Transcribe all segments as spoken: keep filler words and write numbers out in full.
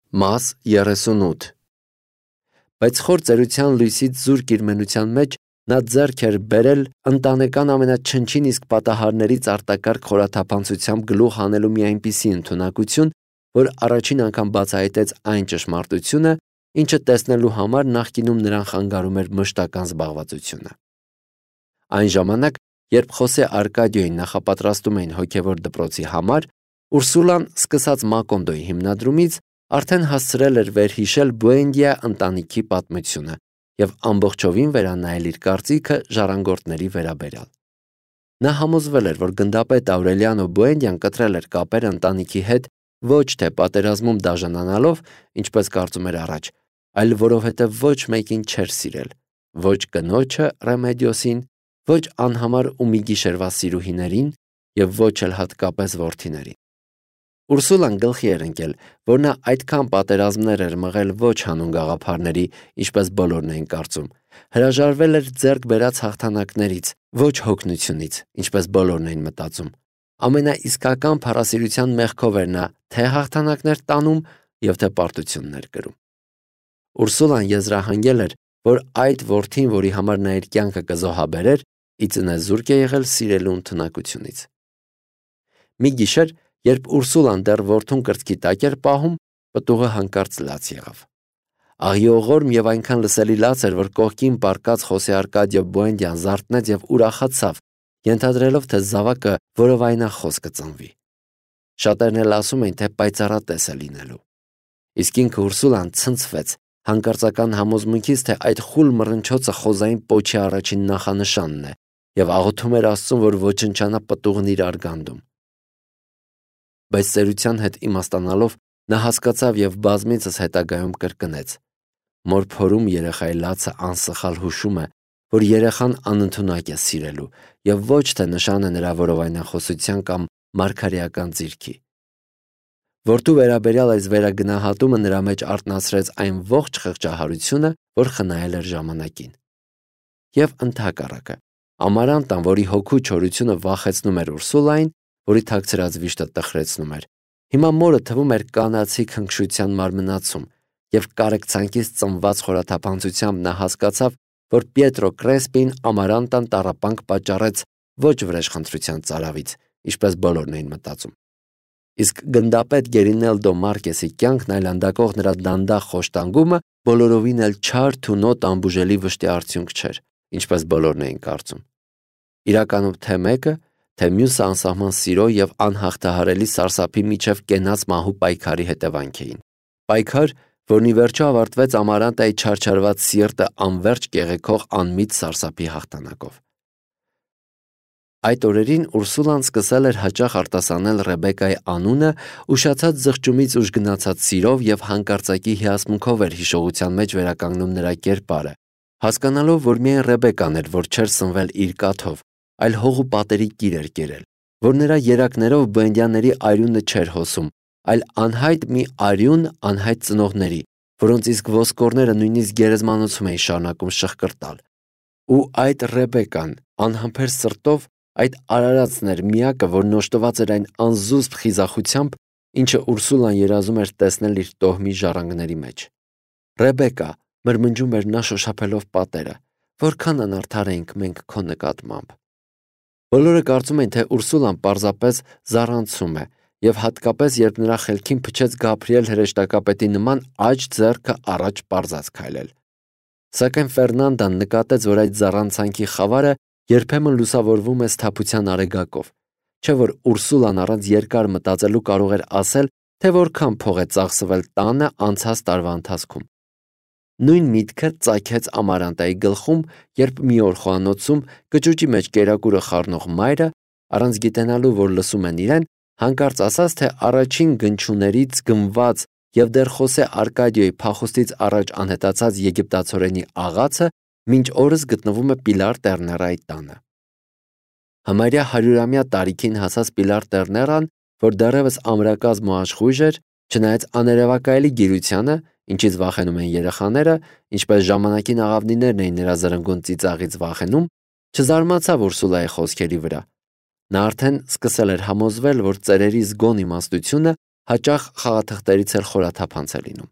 Մաս երեսունութ Բայց խոր ծերության լույսից զուրկ իր մենության մեջ նա ձեռք էր բերել ընտանեկան ամենաչնչին իսկ պատահարներից արտակարգ խորաթափանցությամբ գլուխ հանելու մի այնպիսի ընդունակություն, որ առաջին անգամ բացահայտեց այն ճշմարտությունը, ինչը տեսնելու համար նախկինում նրան խանգարում էր մշտական զբաղվածությունը։ Այն ժամանակ, երբ Խոսե Արկադիոյին նախապատրաստում էին հոգևոր դպրոցի համար, Ուրսուլան, սկսած Մակոնդոյի հիմնադրումից, արդեն հասցրել էր վերհիշել Բուենդիա ընտանիքի պատմությունը և ամբողջովին վերանայել իր կարծիքը ժառանգորդների վերաբերյալ։ Նա համոզվել էր, որ գնդապետ Աուրելիանո Բուենդիան կտրել էր կապեր ընտանիքի հետ ոչ թե պատերազմում դաժանանալով, ինչպես կարծում էր առաջ, այլ որովհետև ոչ մեկին չէր սիրել, ոչ կնոջը Ռեմեդիոսին, ոչ անհամար ու մի գիշերվա սիրուհիներին և ոչ էլ հատկապես որդիներին։ Ուրսուլան գլխի էր ընկել, որ նա այդքան պատերազմներ էր մղել ոչ հանուն գաղափարների, ինչպես բոլորն էին կարծում, հրաժարվել էր ձեռք բերած հաղթանակներից, ոչ հոգնությունից, ինչպես բոլորն էին մտածում։ Ամենաիսկական փառասիրության մեղքով էր նա թե հաղթանակներ տանում և թե պարտություններ կրում։ Ուրսուլան եզրահանգել էր, որ այդ որդին, որի համար նա իր կյանքը կզոհաբերեր, ի ծնե զուրկ է եղել սիրելու ընդունակությունից։ Մի գիշեր, երբ Ուրսուլան դեռ որդուն կրծքի տակ էր պահում, պտուղը հանկարծ լաց եղավ։ Աղիողորմ և այնքան լսելի լաց էր, որ կողքին պառկած Խոսե Արկադիո Բուենդիան զարթնեց և ուրախացավ, ենթադրելով, թե զավակը որովայնախոս կծնվի։ Շատերն էլ ասում էին, թե պայծառատես է լինելու։ Իսկ ինքը Ուրսուլան ցնցվեց, հանկարծական համոզմունքից, թե այդ խուլ մռնչոցը խոզային պոչի առաջին նախանշանն է, և աղոթում էր Աստծուն, որ ոչնչանա պտուղն իր արգանդում։ Բայց ծերության հետ իմաստանալով նա հասկացավ և բազմիցս հետագայում կրկնեց. մոր փորում երեխայի լացը անսխալ հուշում է, որ երեխան անընդունակ է սիրելու և ոչ թե նշան է նրա որովայնախոսության կամ մարգարեական ձիրքի։ Որդու վերաբերյալ այս վերագնահատումը նրա մեջ արթնացրեց այն ողջ խղճահարությունը, որ խնայել էր ժամանակին։ Եվ ընդհակառակը, Ամարանտան, որի հոգու չորությունը վախեցնում էր Ուրսուլային, որի թաքցրած վիշտը տխրեցնում էր, հիմա մորը թվում էր կանացի քնքշության մարմնացում, և կարեկցանքից ծնված խորաթափանցությամբ նա հասկացավ, որ Պիետրո Կրեսպին Ամարանտան տառապանք պատճառեց ոչ վրեժխնդրության ծարավից, ինչպես բոլորն էին մտածում։ Իսկ գնդապետ Գերինելդո Մարկեսի կյանքն այլանդակող նրա դանդաղ խոշտանգումը բոլորովին էլ չար թունոտ անբուժելի վշտի արդյունք չէր, ինչպես բոլորն էին կարծում։ Իրականում թե մեկը, թե մյուսը անսահման սիրո և անհաղթահարելի սարսափի միջև կենաց մահու պայքարի հետևանք էին։ Պայքար, որն ի վերջո ավարտվեց Ամարանտայի չարչարված սիրտը անվերջ կեղեքող անմիտ սարսափի հաղթանակով։ Այդ օրերին Ուրսուլան սկսել էր հաճախ արտասանել Ռեբեկայի անունը ուշացած զղջումից ուժ գնացած սիրով և հանկարծակի հիասմունքով էր հիշողության մեջ վերականգնում նրա կերպարը, հասկանալով, որ միայն Ռեբեկան էր, որ չէր սնվել իր կաթով, այլ հող ու պատերի կիր էր կերել, որ նրա երակներով Բուենդիաների արյունը չէր հոսում, այլ անհայտ մի արյուն անհայտ ծնողների, որոնց իսկ ոսկորները նույնիսկ գերեզմանոցում էին շարունակում շխկրտալ։ Ու այդ Ռեբեկան, անհամբեր սրտով, այդ արարածն էր միակը, որ նոշտված էր այն անզուսպ խիզախությամբ, ինչը Ուրսուլան երազում էր տեսնել իր տոհմի ժառանգների մեջ։ Ռեբեկա, մրմնջում էր նա շոշափելով պատերը, որքան անարդար էինք մենք քո նկատմամբ։ Բոլորը կարծում էին, թե Ուրսուլան պարզապես զառանցում է, և հատկապես, երբ նրա խելքին փչեց Գաբրիել հրեշտակապետի նման աջ ձեռքը առաջ պարզած քայլել։ Սակայն Ֆերնանդան նկատեց, որ այդ զառանցանքի խավարը երբեմն լուսավորվում է սթափության արեգակով, չէ՞ որ Ուրսուլան առանց երկար մտածելու կարող էր ասել, թե որքան փող է ծախսվել տանը անցած տարվա ընթացքում։ Նույն միտքը ծագեց Ամարանտայի գլխում, երբ մի օր խոհանոցում կճուճի մեջ կերակուրը խառնող մայրը, առանց գիտենալու, որ լսում են իրեն, հանկարծ ասաց, թե առաջին գնչուներից գնված և դեռ Խոսե Արկադիոյի փախուստից առաջ անհետացած եգիպտացորենի աղացը մինչ օրս գտնվում է Պիլար Տերներայի տանը։ Համարյա հարյուրամյա տարիքին հասած Պիլար Տերներան, որ դեռևս ամրակազմ ու աշխույժ էր, չնայած աներևակայելի գիրությանը, ինչից վախենում են երեխաները, ինչպես ժամանակին աղավնիներն էին նրա զրնգուն ծիծաղից վախենում, չզարմացավ Ուրսուլայի խոսքերի վրա։ Նա արդեն սկսել էր համոզվել, որ ծերերի զգոն իմաստությունը հաճախ խաղաթղթերից էլ խորաթափանց է լինում։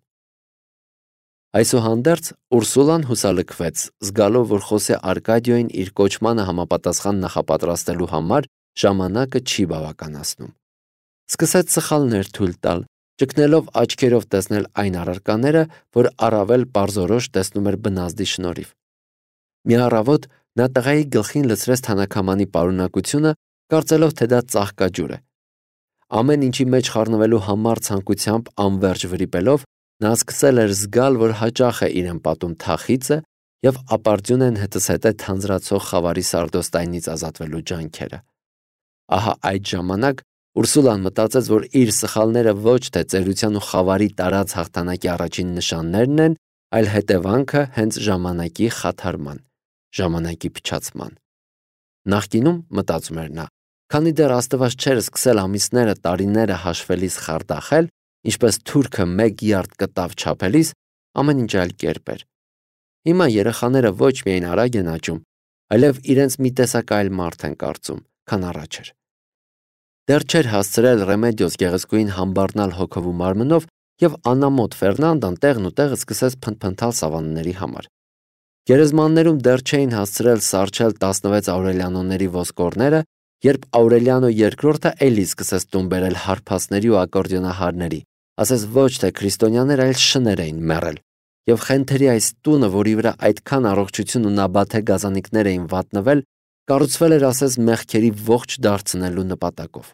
Այսուհանդերձ Ուրսուլան հուսալքվեց, զգալով, որ Խոսե Արկադիոին իր կոչմանը համապատասխան նախապատրաստելու համար ժամանակը չի բավականացնում։ Սկսեց սխալներ թույլ տալ, ճգնելով աչքերով տեսնել այն առարկաները, որ առավել պարզորոշ տեսնում էր բնազդի շնորհիվ։ Մի առավոտ նա տղայի գլխին լցրեց թանաքամանի պարունակությունը, կարծելով, թե դա ծաղկաջուր է։ Ամեն ինչի մեջ խառնվելու համար ցանկությամբ անվերջ վրիպելով, նա սկսել էր զգալ, որ հաճախ է իրեն պատում թախիծը և ապարդյուն են հետզհետե թանձրացող խավարի սարդոստայնից ազատվելու ջանքերը։ Ահա այդ ժամանակ Ուրսուլան մտածեց, որ իր սխալները ոչ թե ծերության ու խավարի տարած հաղթանակի առաջին նշաններն են, այլ հետևանքը հենց ժամանակի խաթարման, ժամանակի փչացման։ Նախկինում, մտածում էր նա, քանի դեռ Աստված չէր սկսել ամիսները, տարիները հաշվելիս խարդախել, ինչպես թուրքը մեկ յարդ կտավ չափելիս, ամեն ինչ այլ կերպ էր։ Հիմա երեխաները ոչ միայն արագ են աճում, այլև իրենց մի տեսակ այլ մարդ են կարծում, քան առաջ էր։ Դեռ չէր հասցրել Ռեմեդիոս գեղեցկուհին համբառնալ հոգով ու մարմնով, և անամոթ Ֆերնանդան տեղն ու տեղը սկսեց փնթփնթալ սավանների համար։ Գերեզմաններում դեռ չէին հասցրել սառչել տասնվեց Աուրելիանոների ոսկորները, երբ Աուրելիանո երկրորդը էլի սկսեց տուն բերել հարփածների ու ակորդեոնահարների, ասես ոչ թե քրիստոնյաներ, այլ շներ էին մեռել, և խենթերի այս տունը, որի վրա այդքան առողջություն ու նաբաթե գազանիկներ էին վատնվել, կառուցվել էր ասես մեղքերի ողջ դարձնելու նպատակով։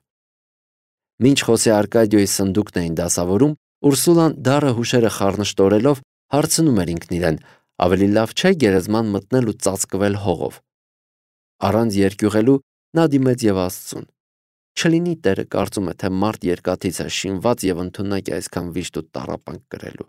Մինչ Խոսե Արկադիոյի սնդուկն էին դասավորում, Ուրսուլան դառը հուշերը խառնշտորելով հարցնում էր ինքն իրեն, ավելի լավ չէ գերեզման մտնել ու ծածկվել հողով։ Առանց երկյուղելու նա դիմեց և Աստծուն։ Չլինի Տերը կարծում է, թե մարդ երկաթից է շինված և ընդունակ է այսքան վիշտ ու տառապանք կրելու։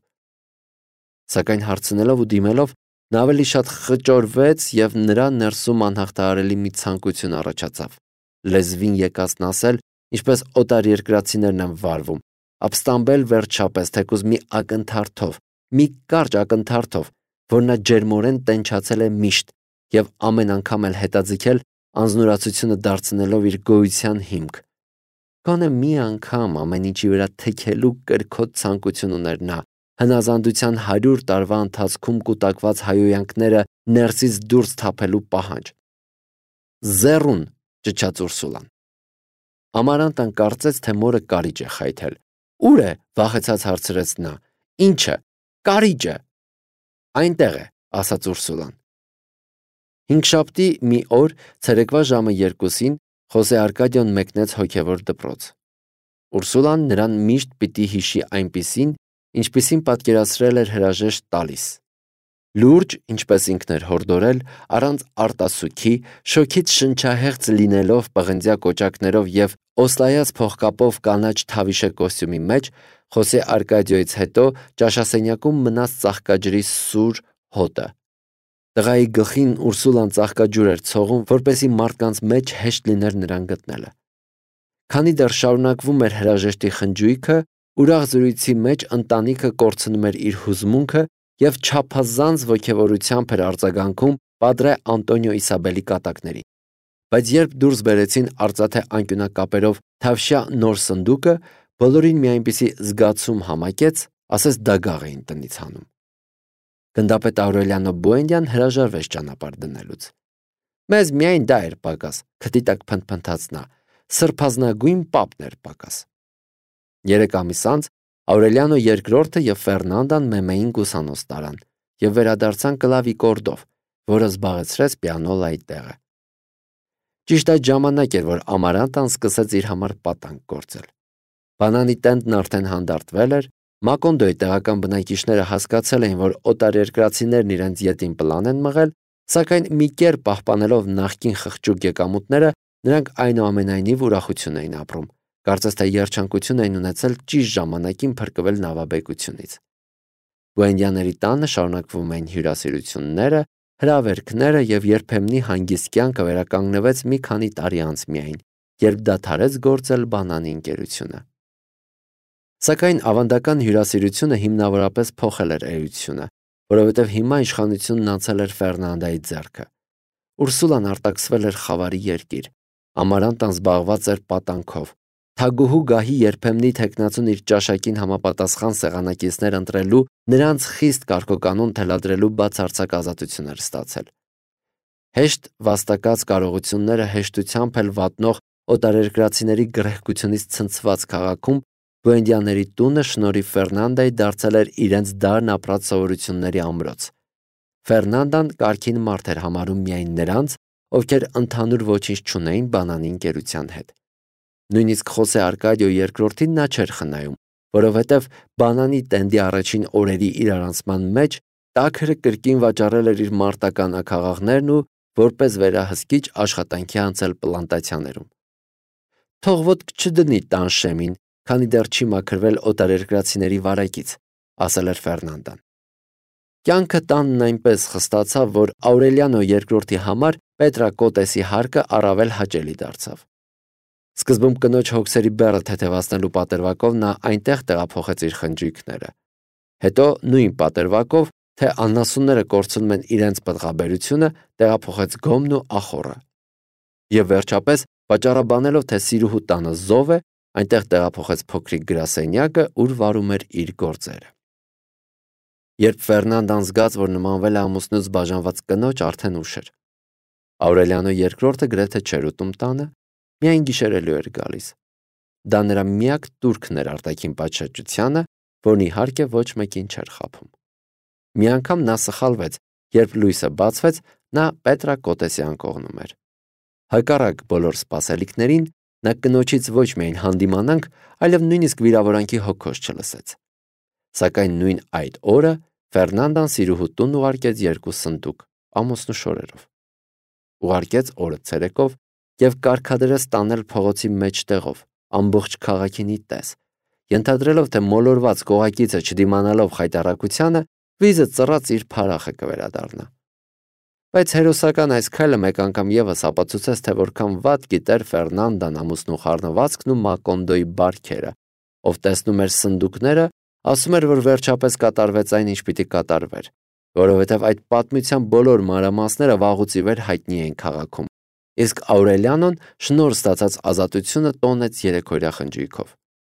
Սակայն հարցնելով ու դիմելով, նա ավելի շատ խճորվեց և նրա ներսում անհաղթահարելի մի ցանկություն առաջացավ, լեզվին եկածն ասել, ինչպես օտարերկրացիներն են վարվում, ապստամբել վերջապես թեկուզ մի ակնթարթով, մի կարճ ակնթարթով, որ նա ջերմորեն տենչացել է միշտ և ամեն անգամ էլ հետաձգել անձնուրացությունը դարձնելով իր գոյության հիմք։ Գոնե մի անգամ ամեն ինչի վրա թեքելու կրքոտ ցանկություն ուներ նա, հնազանդության հարյուր տարվա ընթացքում կուտակված հայհոյանքները ներսից դուրս թափելու պահանջ։ Ձեռուն, ճչաց Ուրսուլան։ Ամարանտան կարծեց, թե մորը կարիճ է խայթել։ Ո՞ւր է, վախեցած հարցրեց նա։ Ի՞նչը, կարիճը։ Այնտեղ է, ասաց Ուրսուլան։ Հինգշաբթի մի օր ցերեկվա ժամը երկուսին Խոսե Արկադիոն մեկնեց հոգևոր դպրոց։ Ուրսուլան նրան միշտ պիտի հիշի այնպիսին, ինչպիսին պատկերացրել էր հրաժեշտ տալիս։ Լուրջ, ինչպես ինքն էր հորդորել, առանց արտասուքի, շոգից շնչահեղձ լինելով պղնձյա կոճակներով և օսլայած փողկապով կանաչ թավիշե կոստյումի մեջ, Խոսե Արկադիոյից հետո ճաշասենյակում մնաց ծաղկաջրի սուր հոտը։ Տղայի գլխին Ուրսուլան ծաղկաջուր էր ցողում, որպեսզի մարդկանց մեջ հեշտ լիներ նրան գտնելը։ Քանի դեռ շարունակվում էր հրաժեշտի խնջույքը, ուրախ զրույցի մեջ ընտանիքը կորցնում էր իր հուզմունքը և չափազանց ոգևորությամբ էր արձագանքում Պատրե Անտոնիո Իսաբելի կատակներին։ Բայց երբ դուրս բերեցին արծաթե անկյունակապերով թավշյա նոր սնդուկը, բոլորին մի այնպիսի զգացում համակեց, ասես դագաղ էին տնից հանում։ Գնդապետ Աուրելիանո Բուենդյան հրաժարվեց ճանապարհ դնելուց։ Մեզ միայն դա էր պակաս, քթի տակ փնթփնթաց նա, սրբազնագույն պապն էր պակաս։ Երեք ամիս անց Աուրելիանո երկրորդը և Ֆերնանդան մեմեին գուսանոց տարան և վերադարձան կլավիկորդով, որը զբաղեցրեց պիանոլայի տեղը։ Ճիշտ այդ ժամանակ էր, որ Ամարանտան սկսեց իր համար պատանկ գործել։ Բանանի տենդն արդեն հանդարտվել էր, Մակոնդոյի տեղական բնակիչները հասկացել էին, որ օտարերկրացիներն իրենց ետին պլան են մղել, սակայն մի կերպ պահպանելով նախկին խղճուկ եկամուտները, նրանք այնուամենայնիվ ուրախություն էին ապրում, կարծես թե երջանկություն էին ունեցել ճիշտ ժամանակին փրկվել նավաբեկությունից։ Բուենդյաների տանը շարունակվում էին հյուրասիրությունները, հրավերքները և երբեմնի հանգիստ կյանքը վերականգնվեց մի քանի տարի անց միայն, երբ դադարեց գործել բանանի ընկերությունը։ Սակայն ավանդական հյուրասիրությունը հիմնավորապես փոխել էր էությունը, որովհետև հիմա իշխանությունն անցել էր Ֆերնանդայի ձեռքը։ Ուրսուլան արտաքսվել էր խավարի երկիր, Ամարանտան զբաղված էր պատանքով, Թագուհու գահի երբեմնի թեկնածուն իր ճաշակին համապատասխան սեղանակիցներ ընտրելու, նրանց խիստ կարգոկանոն թելադրելու բացարձակ ազատություն էր ստացել։ Հեշտ վաստակած կարողությունները հեշտությամբ էլ վատնող օտարերկրացիների գռեհկությունից ցնցված քաղաքում Բուենդիաների տունը շնորհիվ Ֆերնանդայի դարձել էր իրենց դարն ապրած սովորությունների ամրոց։ Ֆերնանդան կարգին մարդ էր համարում միայն նրանց, ովքեր ընդհանուր ոչինչ չունեին բանանի ընկերության հետ։ Նույնիսկ Խոսե Արկադիո երկրորդին նա չէր խնայում, որովհետև բանանի տենդի առաջին օրերի իրարանցման մեջ տաքրը կրկին վաճառել էր իր մարտական աքաղաղներն ու որպես վերահսկիչ աշխատանքի անցել պլանտացիաներում։ Թող ոտք չդնի տան շեմին, քանի դեռ չի մաքրվել օտարերկրացիների վարակից, ասել էր Ֆերնանդան։ Կյանքը տանն այնպես խստացավ, որ Աուրելիանո երկրորդի համար Պետրակոտեսի հարկը առավել հաճելի դարձավ։ Սկզբում կնոջ հոգսերի բեռը թեթևացնելու պատրվակով նա այնտեղ տեղափոխեց իր խնջույքները։ Հետո նույն պատրվակով, թե անասունները կորցնում են իրենց պտղաբերությունը, տեղափոխեց գոմն ու ախոռը։ Եվ վերջապես, վաճառաբանելով, թե Սիրուհու տանը զով է, այնտեղ տեղափոխեց փոքրիկ գրասենյակը, ուր վարում էր իր գործերը։ Երբ Ֆերնանդան զգաց, որ նմանվել է ամուսնուց բաժանված կնոջ, արդեն ուշ էր։ Աուրելիանո երկրորդը գրեթե չէր ուտում տանը, միայն գիշերելու էր գալիս։ Դա նրա միակ տուրքն էր արտաքին պատշաճությանը, որն իհարկե ոչ մեկին չէր խաբում։ Մի անգամ նա սխալվեց, երբ լույսը բացվեց, նա Պետրակոտեսի անկողնում էր։ Հակառակ բոլոր սպասելիքներին, նա կնոջից ոչ միայն հանդիմանանք, այլև նույնիսկ վիրավորանքի հոգոց չլսեց։ Սակայն նույն այդ օրը Ֆերնանդան Սիրուհու տուն ուղարկեց երկու սնդուկ ամուսնու շորերով։ Ուղարկեց օրը ցերեկով և կարգադրեց տանել փողոցի մեջտեղով, ամբողջ քաղաքինի պես, ենթադրելով, թե մոլորված կողակիցը չդիմանալով խայտառակությանը, վիզը ծռած իր փարախը կվերադառնա։ Բայց հերոսական այս քայլը մեկ անգամ ևս ապացուցեց, թե որքան վատ գիտեր Ֆերնանդան ամուսնու խառնվածքն ու Մակոնդոյի բարքերը, ով տեսնում էր սնդուկները, ասում էր, որ վերջապես կատարվեց այն, ինչ պիտի կատարվեր, որովհետև այդ պատմության բոլոր մանրամասները վաղուց ի վեր հայտնի էին քաղաքում, իսկ Աուրելիանոն շնորհ ստացած ազատությունը տոնեց երեքօրյա խնջույքով։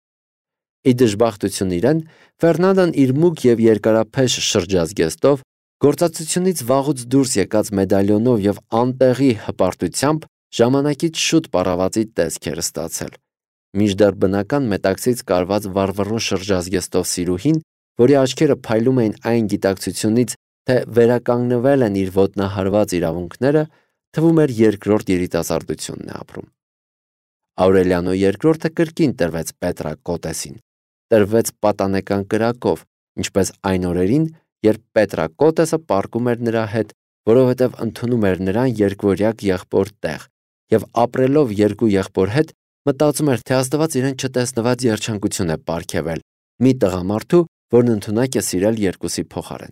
Ի դժբախտություն իրեն, Ֆերնանդան իր մուգ և երկարափեշ շրջազգեստով, գործածությունից վաղուց դուրս եկած մեդալյոնով և անտեղի հպարտությամբ ժամանակից շուտ պառավացի տեսք էր ստացել, մինչդեռ բնական մետաքսից կարված վառվռուն շրջազգեստով Սիրուհին, որի աչքերը փայլում էին այն գիտակցությունից, թե վերականգնվել են իր ոտնահարված իրավունքները, թվում էր երկրորդ երիտասարդությունն է ապրում։ Աուրելիանո երկրորդը կրկին տրվեց Պետրակոտեսին, տրվեց պատանեկան կրակով, ինչպես այն օրերին, երբ Պետրակոտեսը պառկում էր նրա հետ, որովհետև ընդունում էր նրան երկվորյակ եղբոր տեղ, և ապրելով երկու եղբոր հետ, մտածում էր, թե Աստված իրեն չտեսնված երջանկություն է պարգևել մի տղամարդու, որն ընդունակ է սիրել երկուսի փոխարեն։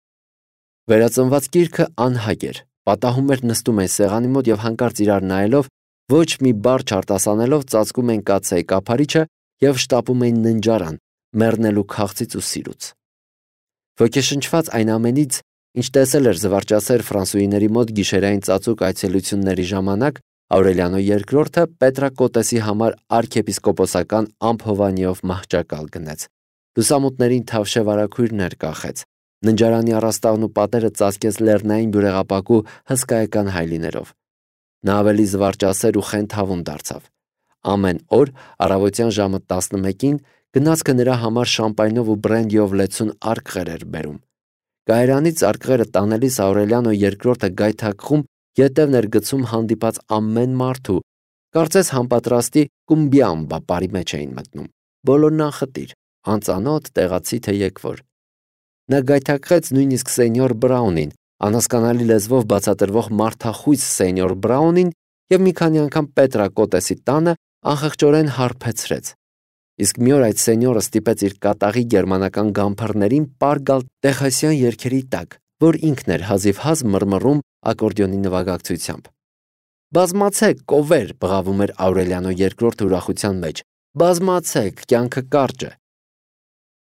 Վերածնված գիրքը անհագ էր, պատահում էր նստում են սեղանի մոտ և հանկարծ իրար նայելով, ոչ մի բառ չարտասանելով ծածկում են կաթսայի կափարիչը և շտապում էին ննջարան, մեռնելու քաղցից ու սիրուց։ Ոգեշնչված այն ամենից, ինչ տեսել էր զվարճասեր ֆրանսուհիների մոտ գիշերային ծածուկ այցելությունների ժամանակ, Աուրելիանո երկրորդը Պետրակոտեսի համար արքեպիսկոպոսական ամփ մահճակալ գնեց, լուսամուտներին թավշե վարագույրներ կախեց, ննջարանի առաստաղն ու պատերը ծածկեց լեռնային բյուրեղապակու հսկայական հայլիներով։ Նա ավելի զվարճասեր ու խենթավուն դարձավ։ Ամեն օր առավոտյան ժամը տասնմեկին գնացքը նրա համար շամպայնով ու բրենդիով լեցուն արկղեր էր բերում։ Կայարանից արկղերը տանելիս Աուրելիանո երկրորդը գայթակղում ետևն էր գցում հանդիպած ամեն մարդու, կարծես համապատրաստի կումբիամբա պարի մեջ էին մտնում, բոլորն անխտիր, անծանոթ, տեղացի թե եկվոր։ Նա գայթակղեց նույնիսկ սենյոր Բրաունին, անհասկանալի լեզվով բացատրվող մարդախույզ սենյոր Բրաունին և մի քանի անգամ Պետրակոտեսի տանը անխղճորեն հարբեցրեց։ Իսկ մի օր այդ սենյորը ստիպեց իր կատաղի գերմանական գամփռներին պար գալ տեխասյան երգերի տակ, որ ինքն էր հազիվհազ մռմռում ակորդեոնի նվագակցությամբ։ «Բազմացեք, կովեր», բղավում էր Աուրելիանո երկրորդը ուրախության մեջ, «բազմացեք, կյանքը կարճ է»։